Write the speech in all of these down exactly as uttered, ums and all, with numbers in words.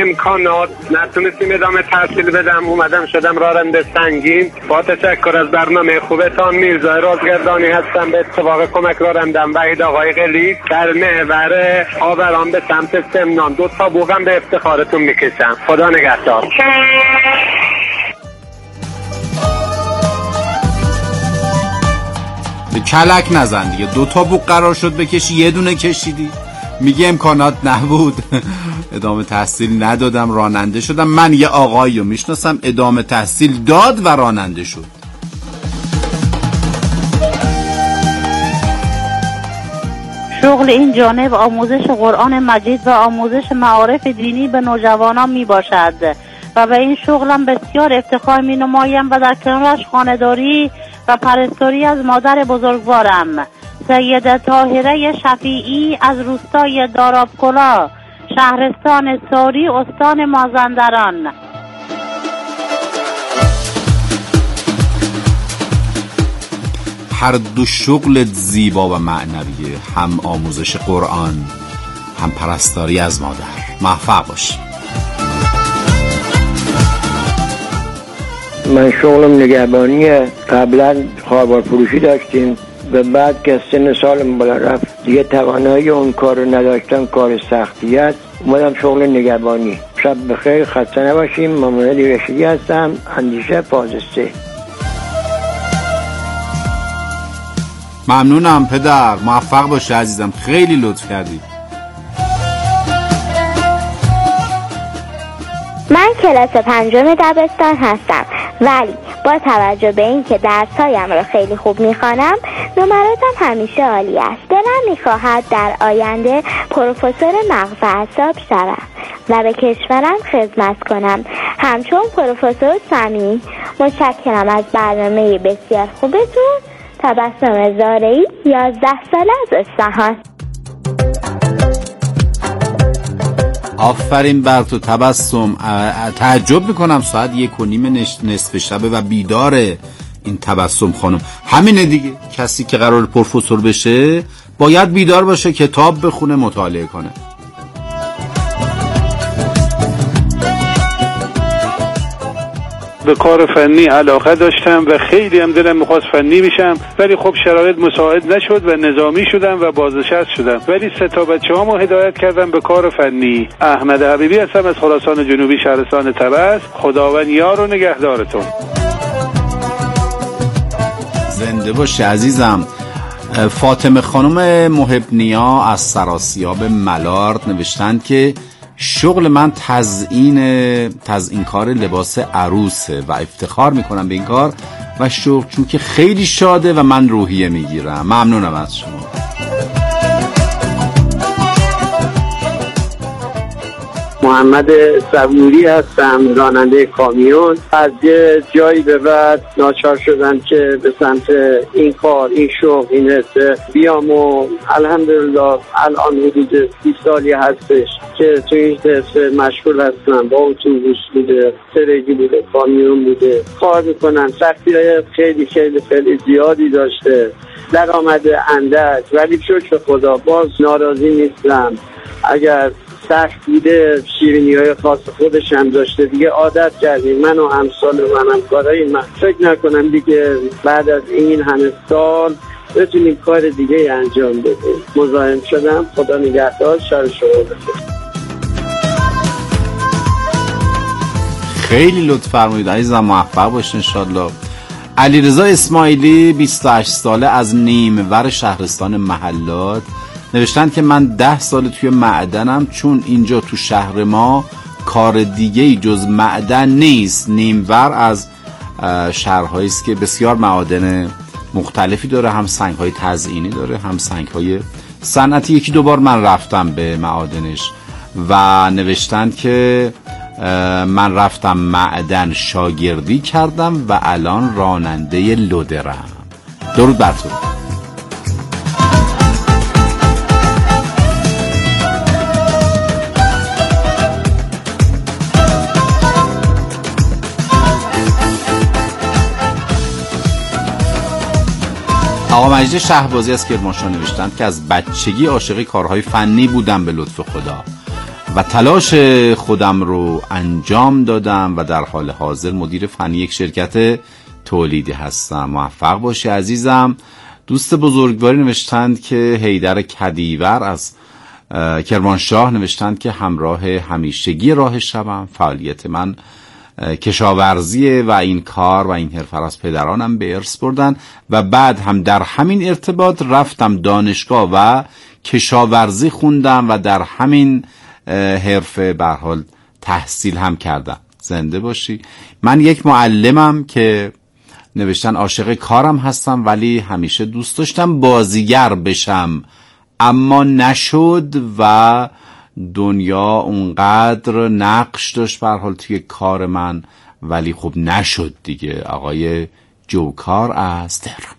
امکانات نتونستیم ادامه تحصیل بدم، اومدم شدم راننده سنگین. با تشکر از برنامه خوبتان میرزا رازگردانی هستم. به اتفاق کمک رانندم وحید آقای قلی در محور آوران به سمت سمنان. دو تا بوغم به افتخارتون میکشم. خدا نگهدار. به کلک نزن دیگه. دو تا بوق قرار شد بکشی، یه دونه کشیدی. میگه امکانات نبود ادامه تحصیل ندادم، راننده شدم. من یه آقایی رو میشناسم ادامه تحصیل داد و راننده شد. شغل این جانب آموزش قرآن مجید و آموزش معارف دینی به نوجوانان می باشد و به این شغلم بسیار افتخار می نمایم و در کنارش خانه‌داری و پرستاری از مادر بزرگوارم سیده طاهره شفیعی از روستای دارابکلا، شهرستان ساری، استان مازندران. هر دو شغلت زیبا و معنویه، هم آموزش قرآن هم پرستاری از مادر. موفق باش. من شغلم نگهبانیه. قبلا خاربار فروشی داشتیم، به بعد که سن سالم بالا رفت دیگه توانایی اون کار رو نداشتم، کار سختیت، اومدم شغل نگهبانی. شب بخیر، خسته نباشیم. مامورد رشیدی هستم، اندیشه پازسته. ممنونم پدر، موفق باشه عزیزم، خیلی لطف کردی. من کلاس پنجم دبستان هستم، ولی با توجه به اینکه درسایم را خیلی خوب میخوانم نمراتم همیشه عالی است. دلم میخواهد در آینده پروفسور مغز اعصاب شوم و به کشورم خدمت کنم همچون پروفسور سمی. متشکرم از برنامه بسیار خوبتون. تبسم زارعی، یازده ساله از اصفهان. آفرین بر تو تبسم. تعجب میکنم ساعت یک و نیم نصف شبه و بیداره این تبسم خانم. همینه دیگه، کسی که قرار پروفسور بشه باید بیدار باشه، کتاب بخونه، مطالعه کنه. به کار فنی علاقه داشتم و خیلی هم دلم میخواست فنی بشم، ولی خب شرایط مساعد نشد و نظامی شدم و بازنشست شدم. ولی سه تا بچه‌هامو هدایت کردم به کار فنی. احمد حبیبی هستم از خراسان جنوبی، شهرستان طبس. خداوند یار و نگهدارتون. زنده باشه عزیزم. فاطمه خانم محبنیا از سراسیاب ملارد نوشتند که شغل من تزیین تزیین کار لباس عروسه و افتخار میکنم به این کار و شغل چون که خیلی شاده و من روحیه میگیرم. ممنونم از شما. محمد صبوری هستم، راننده کامیون. از یه جایی به بعد ناچار شدم که به سمت این کار، این شغل، این حسه بیام و الحمدلله الان حدود بیست سالی هستش که تو این حسه مشغول هستم. با اتوبوس بوده، ترگی بوده، کامیون بوده کار میکنم. سختی های خیلی خیلی خیلی زیادی داشته، درآمد اندک، ولی شکر خدا باز ناراضی نیستم. اگر سخت بوده شیرینی های خاص خودش هم داشته، دیگه عادت کردیم من و همسال من هم کارهای من. فکر نکنم دیگه بعد از این همه سال بتونیم کار دیگه انجام بدیم. مزاحم شدم. خدا نگهدار. شب شما بخیر. خیلی لطف فرمایید عزیزم، موفق باشین انشالله. علیرضا اسماعیلی بیست و هشت ساله از نیمور شهرستان محلات نوشتند که من ده سال توی معدنم، چون اینجا تو شهر ما کار دیگه‌ای جز معدن نیست. نیمور از شهرهایی است که بسیار معادن مختلفی داره، هم سنگ‌های تزئینی داره هم سنگ‌های صنعتی. یکی دو بار من رفتم به معادنش و نوشتند که من رفتم معدن شاگردی کردم و الان راننده لودرم. درود بر تو. آقا مجید شهبازی از کرمانشاه نوشتند که از بچگی عاشق کارهای فنی بودم به لطف خدا و تلاش خودم رو انجام دادم و در حال حاضر مدیر فنی یک شرکت تولیدی هستم. موفق باشی عزیزم. دوست بزرگواری نوشتند که حیدر کدیور از کرمانشاه نوشتند که همراه همیشگی راه شبم. فعالیت من کشاورزیه و این کار و این حرفه از پدرانم به ارث بردن و بعد هم در همین ارتباط رفتم دانشگاه و کشاورزی خوندم و در همین حرفه به هر حال تحصیل هم کردم. زنده باشی. من یک معلمم که نوشتن عاشق کارم هستم ولی همیشه دوست داشتم بازیگر بشم اما نشد و دنیا اونقدر نقش داشت به هر حال توی کار من ولی خب نشد دیگه. آقای جوکار از تهران.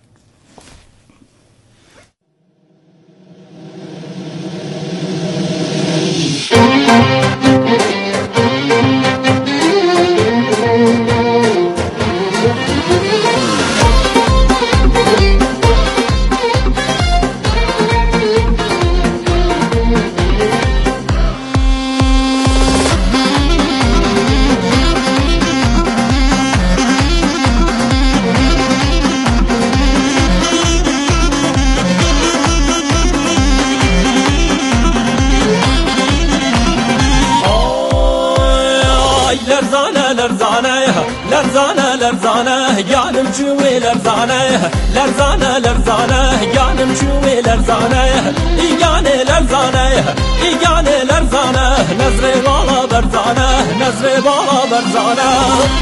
لرزانه لرزانه گانم چوی لرزانه لرزانه لرزانه گانم چوی لرزانه ایگانه لرزانه ایگانه لرزانه نظر بالا برزانه نظر بالا برزانه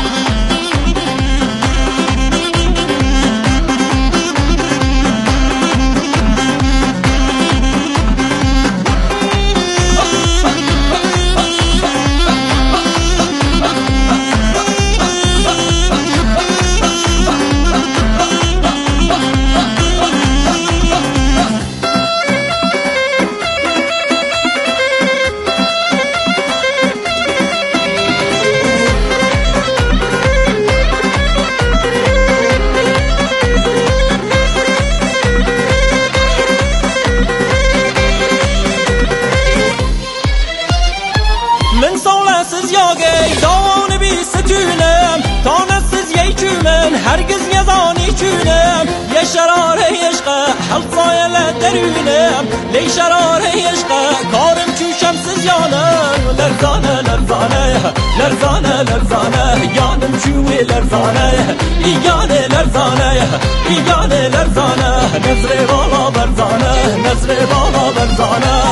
هرگز یزانی چونم یه شرار عشق حلقای لدرونم لی شرار عشق کارم چوشم سزیانم لرزانه لرزانه لرزانه لرزانه یانم چوی لرزانه ایگانه لرزانه ایگانه لرزانه نظر بالا برزانه نظر بالا برزانه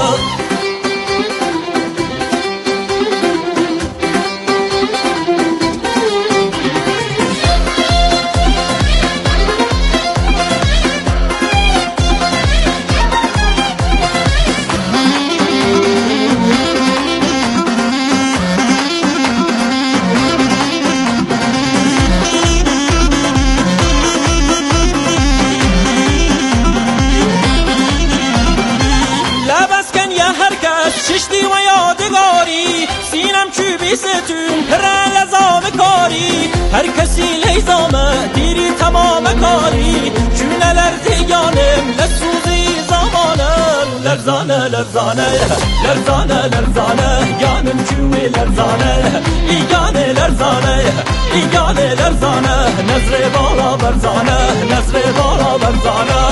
چشتی و یادگاری سینم چوبی ستون پر لزام کاری هر کسی لیزامه دیری تمام کاری چونه لرزیانم لسوزی زمانم لرزانه لرزانه لرزانه لرزانه یانم چوی لرزانه ایگانه لرزانه ایگانه لرزانه نظر بالا برزانه نظر بالا برزانه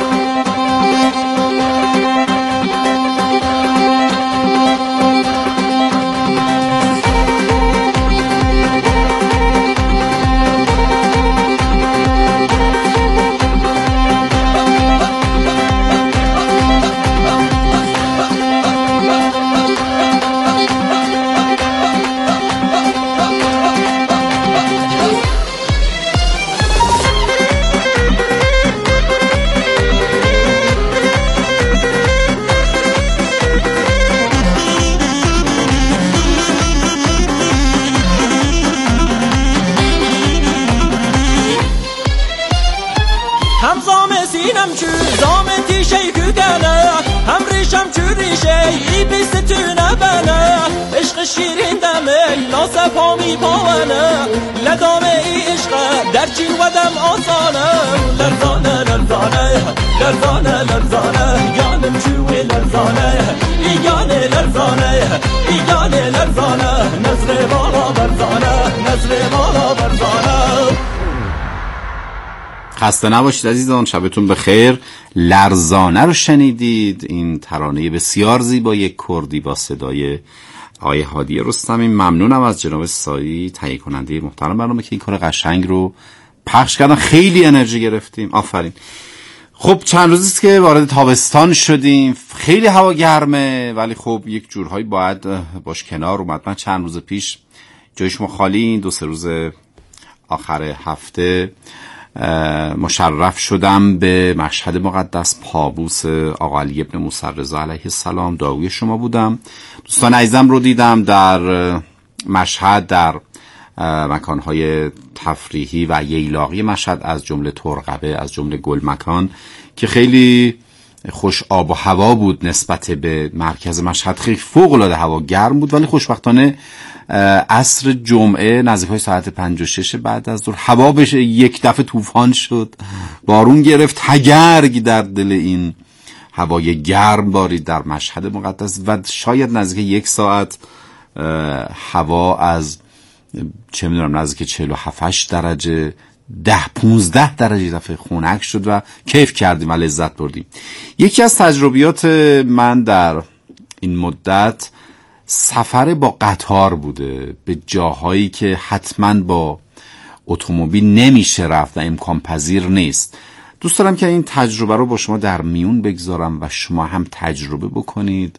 سینم چو زامتی شیکو گنه هم ریشم چو ریشه ای بیستونه بنه عشق شیرین دمه لاسه پامی پاونه لدامه ای عشق در هرچی ودم آسانه لرزانه لرزانه لرزانه لرزانه یانم چوی لرزانه ایگانه لرزانه ایگانه لرزانه نظر بالا برزانه نظر بالا برزانه. خسته نباشید عزیزان، شبتون بخیر. لرزانه رو شنیدید، این ترانه بسیار زیبای کردی با صدای آقای هادی رستمی. ممنونم از جناب سایی تهیه کننده محترم برنامه که این کار قشنگ رو پخش کردن. خیلی انرژی گرفتیم، آفرین. خب چند روزی است که وارد تابستان شدیم، خیلی هوا گرمه ولی خب یک جورهایی باید باش کنار اومد. من چند روز پیش جای شما خالی، این دو سه روز آخر هفته مشرف شدم به مشهد مقدس پابوس آقا علی ابن موسی رضا علیه السلام. دعوی شما بودم، دوستان عزیزم رو دیدم در مشهد، در مکانهای تفریحی و ییلاقی مشهد، از جمله ترقبه، از جمله گل مکان که خیلی خوش آب و هوا بود نسبت به مرکز مشهد. خیلی فوق العاده هوا گرم بود ولی خوشبختانه عصر جمعه نزدیکای ساعت پنج و شش بعد از ظهر هوا بشه یک دفعه طوفان شد، بارون گرفت، تگرگ در دل این هوای گرم بارید در مشهد مقدس و شاید نزدیک یک ساعت هوا از چه میدونم نزدیک چهل و هفت درجه ده پونزده درجه دفعه خنک شد و کیف کردیم و لذت بردیم. یکی از تجربیات من در این مدت سفر با قطار بوده به جاهایی که حتما با اتومبیل نمیشه رفت و امکان پذیر نیست. دوست دارم که این تجربه رو با شما در میون بگذارم و شما هم تجربه بکنید.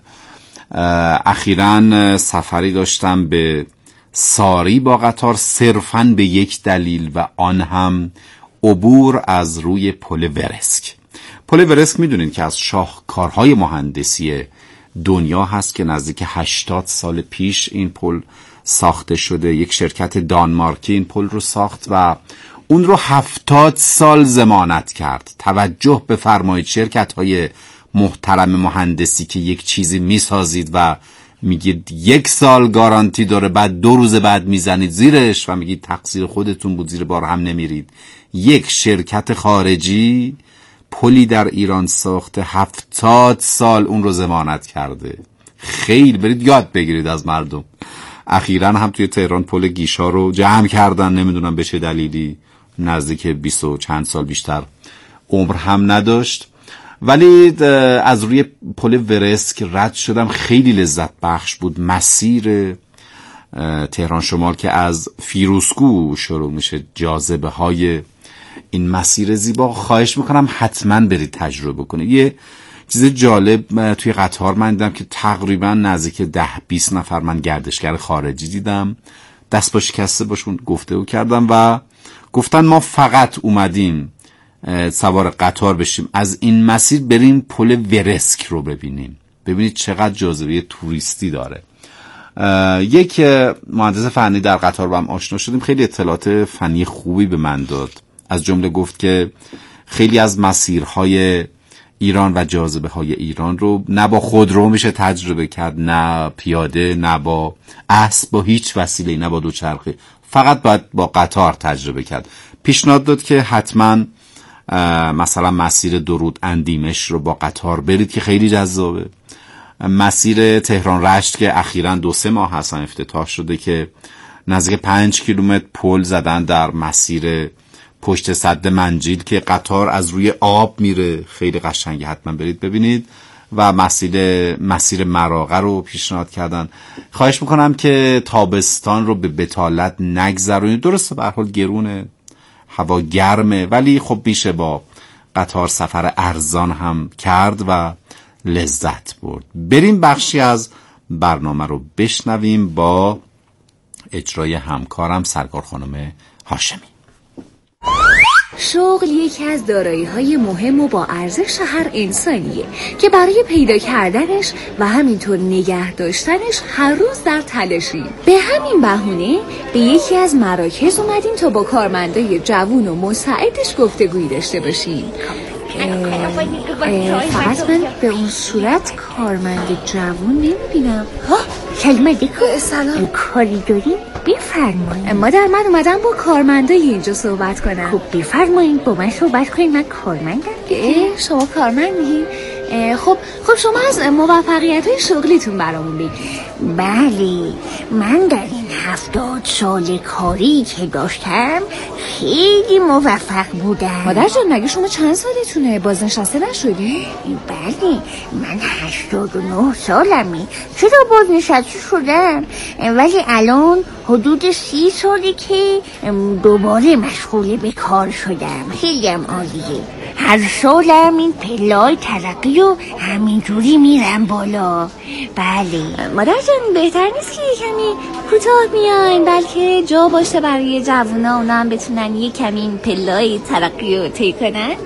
اخیراً سفری داشتم به ساری با قطار صرفاً به یک دلیل و آن هم عبور از روی پل ورسک. پل ورسک میدونید که از شاهکارهای مهندسی دنیا هست که نزدیک هشتاد سال پیش این پل ساخته شده. یک شرکت دانمارکی این پل رو ساخت و اون رو هفتاد سال ضمانت کرد. توجه بفرمایید، شرکت های محترم مهندسی که یک چیزی میسازید و میگید یک سال گارانتی داره، بعد دو روز بعد میزنید زیرش و میگید تقصیر خودتون بود، زیر بار هم نمیرید. یک شرکت خارجی پلی در ایران ساخته، هفتاد سال اون رو ضمانت کرده. خیلی برید یاد بگیرید از مردم. اخیراً هم توی تهران پل گیشا رو جمع کردن، نمیدونم به چه دلیلی، نزدیک بیست و چند سال بیشتر عمر هم نداشت. ولی از روی پل ورسک رد شدم، خیلی لذت بخش بود. مسیر تهران شمال که از فیروزکو شروع میشه، جاذبه های این مسیر زیبا، خواهش میکنم حتما برید تجربه کنید. یه چیز جالب توی قطار من دیدم که تقریبا نزدیک ده بیست نفر من گردشگر خارجی دیدم، دست با شکسته باشون گفتگو کردم و گفتن ما فقط اومدیم سوار قطار بشیم، از این مسیر بریم پل ورسک رو ببینیم. ببینید چقدر جاذبه توریستی داره. یک مهندس فنی در قطار با هم آشنا شدیم، خیلی اطلاعات فنی خوبی به من داد. از جمله گفت که خیلی از مسیرهای ایران و جاذبه های ایران رو نه با خودرو میشه تجربه کرد، نه پیاده، نه با اسب، با هیچ وسیله، نه با دوچرخه، فقط باید با قطار تجربه کرد. پیشنهاد داد که حتما مثلا مسیر درود اندیمش رو با قطار برید که خیلی جذابه. مسیر تهران رشت که اخیراً دو سه ماه هستن افتتاح شده که نزدیک پنج کیلومتر پل زدن در مسیر پشت سد منجیل که قطار از روی آب میره، خیلی قشنگه، حتما برید ببینید. و مسیر مسیر مراغه رو پیشنهاد کردن. خواهش میکنم که تابستان رو به بتالت نگذرونید. درسته به هر حال گرونه، هوا گرمه، ولی خب میشه با قطار سفر ارزان هم کرد و لذت برد. بریم بخشی از برنامه رو بشنویم با اجرای همکارم سرکار خانم هاشمی. شغل یکی از دارایی‌های مهم و با ارزش هر انسانیه که برای پیدا کردنش و همینطور نگه داشتنش هر روز در تلاشیم. به همین بهونه به یکی از مراکز اومدیم تا با کارمندای جوون و مساعدش گفتگویی داشته باشیم. فقط من به اون صورت کارمند جوون نمیبینم. ها سلام علیکم. سلام. کاری داریم؟ بفرمایید. مادر من اومدم با کارمندای اینجا صحبت کنم. خب بفرمایید با من صحبت کنید، من کارمندم. شما کارمندی؟ خب خب شما از موفقیت‌های شغلیتون برامون بگید. بله، من در این هفتاد سال کاری که داشتم خیلی موفق بودم. مادر جان مگه شما چند سالتونه؟ بازنشسته نشدی؟ بله، من هشتاد و نه سالمه. چرا بازنشسته شدم؟ ولی الان حدود سی سالی که دوباره مشغول به کار شدم. خیلی هم عالیه. هر سالم این پله‌های ترقی و همینجوری میرم بالا. بله. مادر جان بهتر نیست که کمی کوتاه بیاین، بلکه جا باشه برای جوونا اونا هم بتونن یه کمی این پله‌های ترقی رو طی کنن؟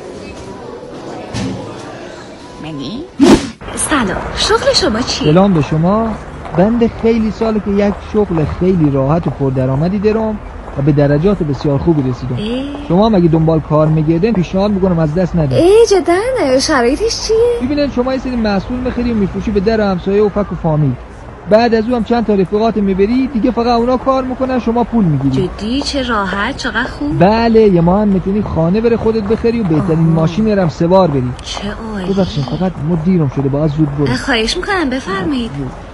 منی؟ سلام، شغل شما چیه؟ سلام به شما. بنده خیلی ساله که یک شغل خیلی راحت و پردرآمدی دارم و به درجات بسیار خوبی رسیدم. شما مگه دنبال کار میگردین پیشنهاد میکنم از دست ندید. ای جدا شرایطش چیه؟ ببینید شما یه سری محصول میخری و میفروشی به در همسایه و فک و فامیل. بعد از اون هم چند تا رفیقات میبری دیگه، فقط اونا کار میکنن شما پول میگیری. جدی؟ چه راحت، چقدر خوب. بله، یه ما هم میتونی خانه بره خودت بخری و بهترین ماشین هم سوار بری. چه عالی. ببخشید فقط ما دیرم شده، باید زود بریم. خواهش میکنم بفرمایید.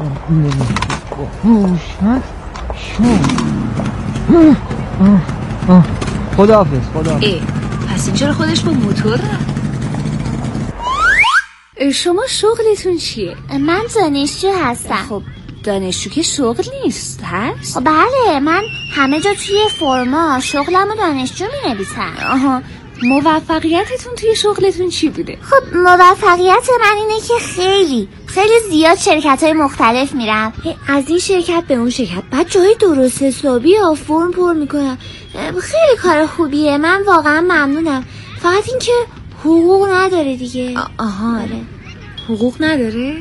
خداحافظ. خداحافظ. ای پس اینجا رو خودش با موتور رفت. شما شغلتون چیه؟ من دانشجو هستم. خب دانشجو که شغل نیست هست؟ خب بله، من همه جا توی فرما شغلمو دانشجو می نویسم. آها. موفقیتتون توی شغلتون چی بوده؟ خب موفقیت من اینه که خیلی خیلی زیاد شرکت های مختلف میرم، از این شرکت به اون شرکت، بعد جای درست حسابی ها فرم پر میکنم. خیلی کار خوبیه، من واقعا ممنونم. فقط این که حقوق نداره دیگه. آها. آره. حقوق نداره؟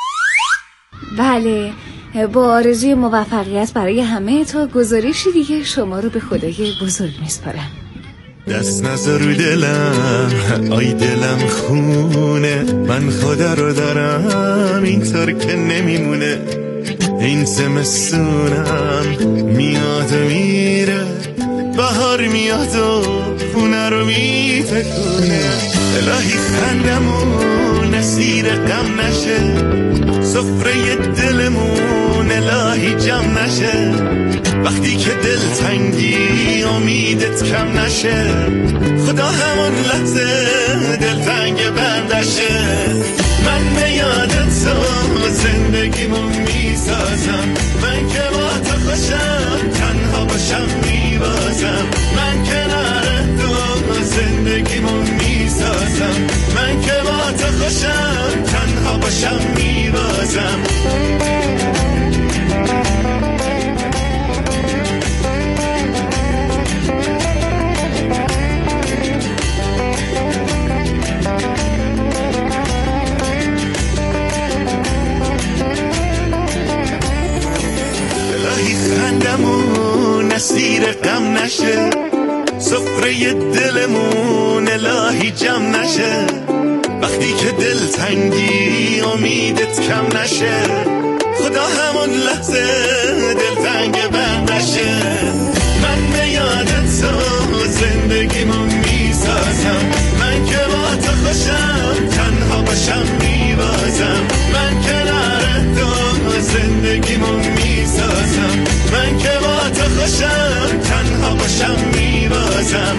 بله، با آرزوی موفقیت برای همه تا گزارشی دیگه شما رو به خدای بزرگ میسپارم. دست نذار رو دلم، آی دلم خونه، من خدا رو دارم اینطور که نمیمونه. این زمستونم میاد و میره، بهار میاد و خونه رو میتکونه. الهی خندمون اسیر غم نشه، سفره دلمون الهی جمع نشه. وقتی که دل تنگی امیدت کم نشه، خدا همون لحظه دل تنگ بندشه. من به یادت تو زندگیمو میسازم، من که با تو خوشم تنها باشم میبازم. من کنار تو زندگیمو میسازم، من که با تو خوشم تنها باشم میبازم. خندمون اسیر غم نشه، سفره دلمون الهی جمع نشه. وقتی که دل تنگی امیدت کم نشه، خدا همون لحظه دل تنگ بندشه. من به یادت تو زندگیمو میسازم، من که با تو خوشم تنها باشم میبازم. من کنار تو زندگیمو میسازم، من که با تو خوشم تنها باشم میبازم.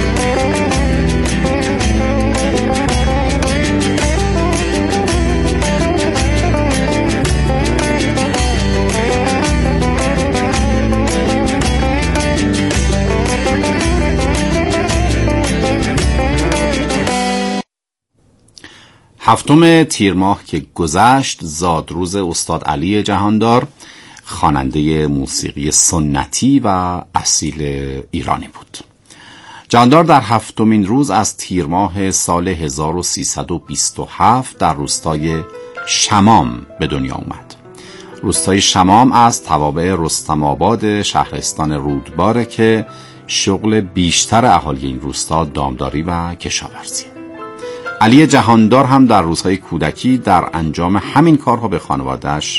هفتم تیر ماه که گذشت زادروز استاد علی جهاندار، خواننده موسیقی سنتی و اصیل ایرانی بود. جهاندار در هفتمین روز از تیر ماه سال هزار و سیصد و بیست و هفت در روستای شمام به دنیا اومد. روستای شمام از توابع رستم آباد شهرستان رودباره که شغل بیشتر اهالی این روستا دامداری و کشاورزی. علی جهاندار هم در روزهای کودکی در انجام همین کارها به خانواده‌اش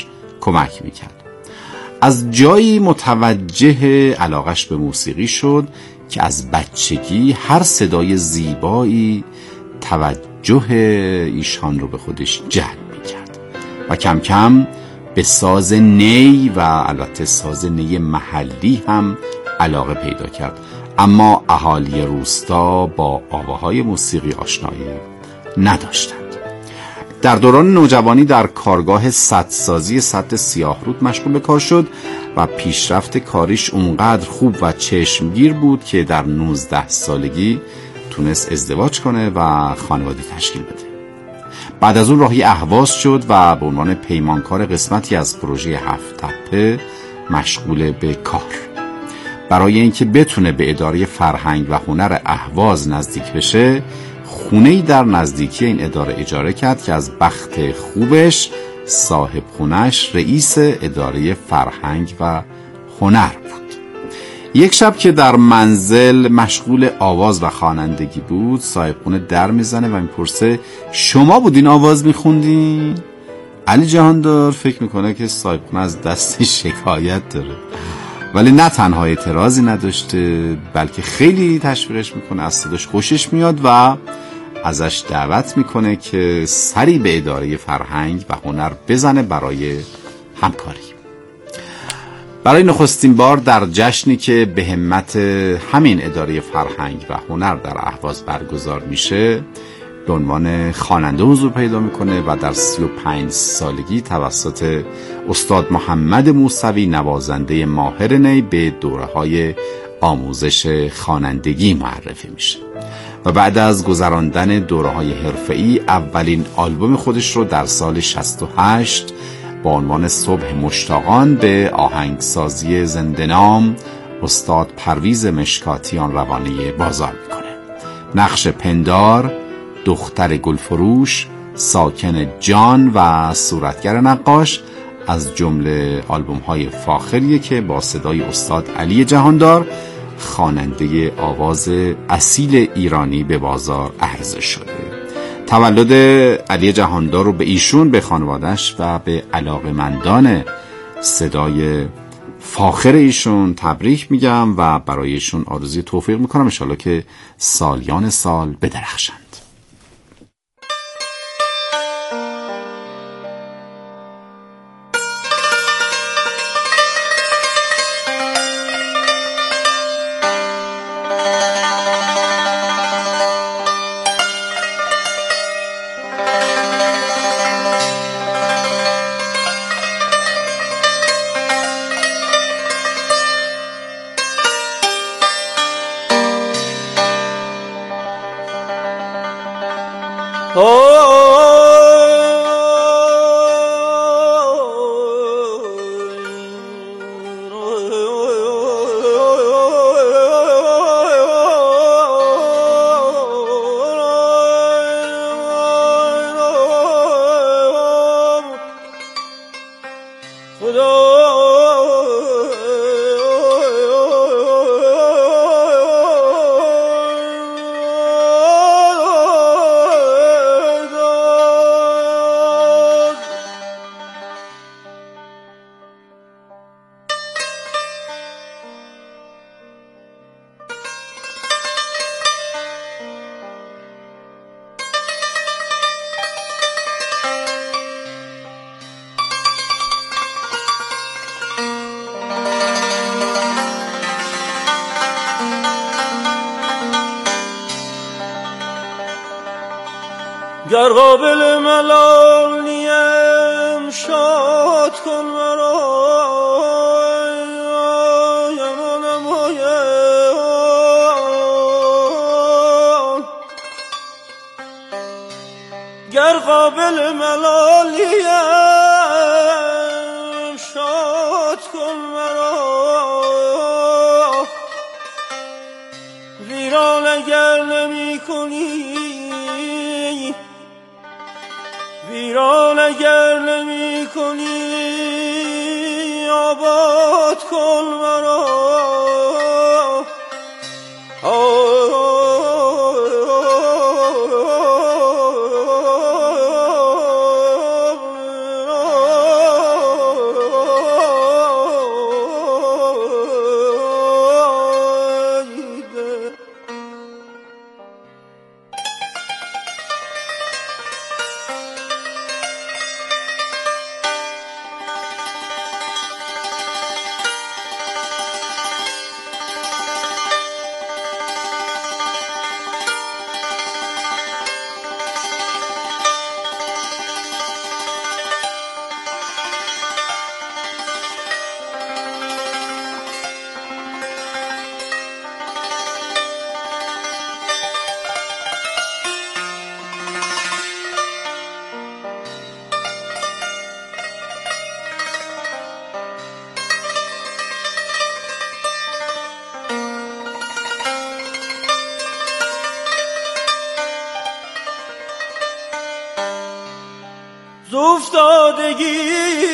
کمک میکرد. از جایی متوجه علاقش به موسیقی شد که از بچگی هر صدای زیبایی توجه ایشان رو به خودش جلب میکرد و کم کم به ساز نی و البته ساز نی محلی هم علاقه پیدا کرد. اما اهالی روستا با آواهای موسیقی آشنایی نداشتند. در دوران نوجوانی در کارگاه سدسازی سد سیاهرود مشغول به کار شد و پیشرفت کاریش اونقدر خوب و چشمگیر بود که در نوزده سالگی تونست ازدواج کنه و خانواده تشکیل بده. بعد از اون راهی اهواز شد و به عنوان پیمانکار قسمتی از پروژه هفت تپه مشغول به کار. برای اینکه بتونه به اداره فرهنگ و هنر اهواز نزدیک بشه، خونه‌ای در نزدیکی این اداره اجاره کرد که از بخت خوبش صاحب خونش رئیس اداره فرهنگ و هنر بود. یک شب که در منزل مشغول آواز و خوانندگی بود، صاحب خونه در میزنه و میپرسه شما بودین آواز میخوندین؟ علی جهاندار فکر میکنه که صاحب خونه از دست شکایت داره، ولی نه تنها اعتراضی نداشته بلکه خیلی تشویقش میکنه، از صداش خوشش میاد و ازش دعوت میکنه که سری به اداره فرهنگ و هنر بزنه برای همکاری. برای نخستین بار در جشنی که به همت همین اداره فرهنگ و هنر در اهواز برگزار میشه به عنوان خواننده حضور پیدا میکنه و در سی و پنج سالگی توسط استاد محمد موسوی نوازنده ماهر نی به دوره‌های آموزش خوانندگی معرفی میشه و بعد از گذراندن دوره‌های حرفه‌ای اولین آلبوم خودش رو در سال شصت و هشت با عنوان صبح مشتاقان به آهنگسازی زنده‌نام استاد پرویز مشکاتیان روانه بازار میکنه. نقش پندار، دختر گلفروش، ساکن جان و صورتگر نقاش از جمله آلبوم‌های فاخریه که با صدای استاد علی جهاندار خواننده آواز اصیل ایرانی به بازار عرضه شده. تولد علی جهاندار رو به ایشون، به خانواده‌اش و به علاقه‌مندان صدای فاخر ایشون تبریک میگم و برایشون آرزوی توفیق میکنم، انشالله که سالیان سال بدرخشند. گر قابل ملالیم شاد کن مرا یمانم گر قابل ملالیم شاد کن مرا ویران اگر نمی کنی ویران اگر نمی کنی آباد کن مرا زوفتادگی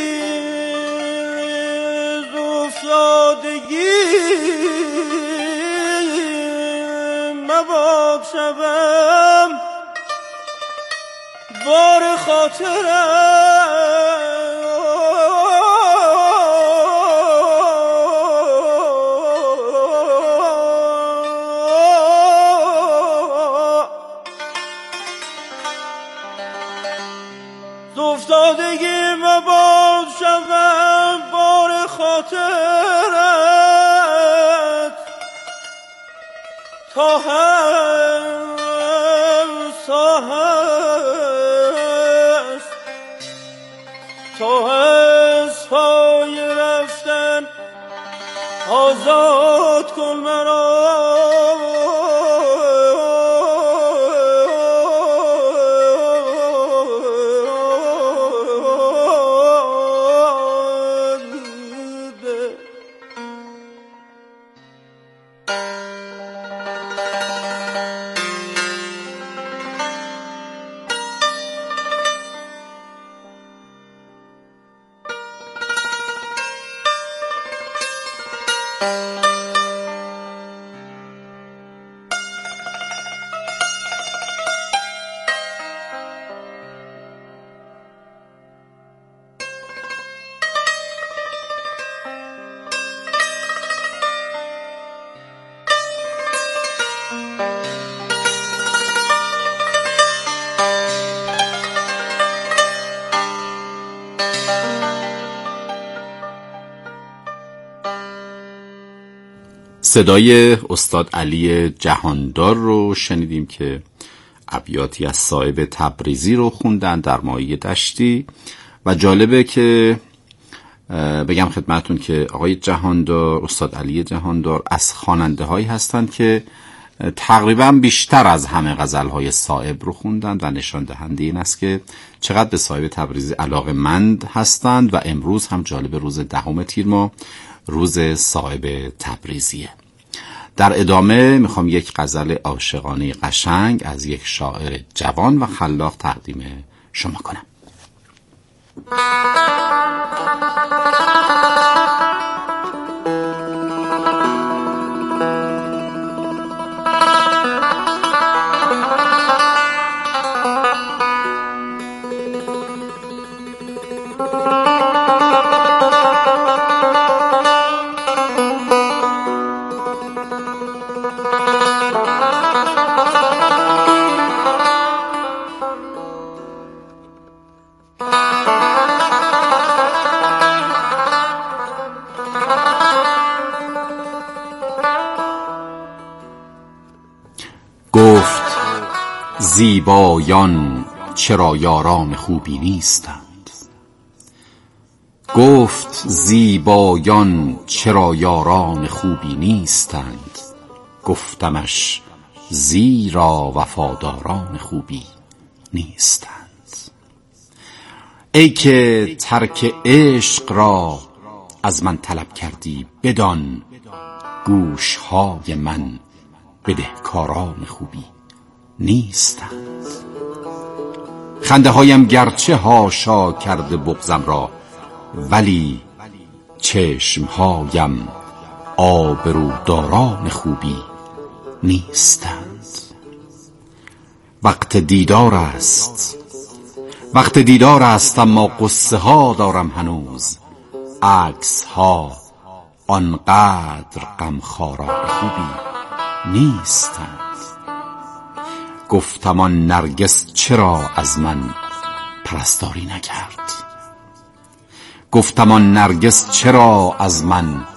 زوفتادگی مباد شوم بار خاطرم افتادگی مباد شوم بار خاطرت تا هست تا هست تا هست پای رفتن آزاد کن مرا صدای استاد علی جهاندار رو شنیدیم که ابیاتی از صاحب تبریزی رو خوندن در مایه دشتی. و جالبه که بگم خدمتون که آقای جهاندار، استاد علی جهاندار، از خواننده هایی هستند که تقریبا بیشتر از همه غزل های صاحب رو خوندن و نشان دهنده این است که چقدر به صاحب تبریزی علاقه‌مند هستند. و امروز هم جالب روز دهم تیر ماه روز صاحب تبریزیه. در ادامه میخوام یک غزل عاشقانه قشنگ از یک شاعر جوان و خلاق تقدیم شما کنم. گفت زیبایان چرا یاران خوبی نیستند، گفت زیبایان چرا یاران خوبی نیستند، گفتمش زیرا وفاداران خوبی نیستند. ای که ترک عشق را از من طلب کردی بدان، گوشهای من بدهکاران خوبی نیستند. خنده هایم گرچه هاشا کرده بغضم را، ولی چشم هایم آبروداران خوبی نیستند. وقت دیدار است، وقت دیدار است، اما قصه ها دارم هنوز، عکس ها آنقدر غمخواران خوبی نیستند. گفتم آن نرگس چرا از من پرستاری نکرد، گفتم آن نرگس چرا از من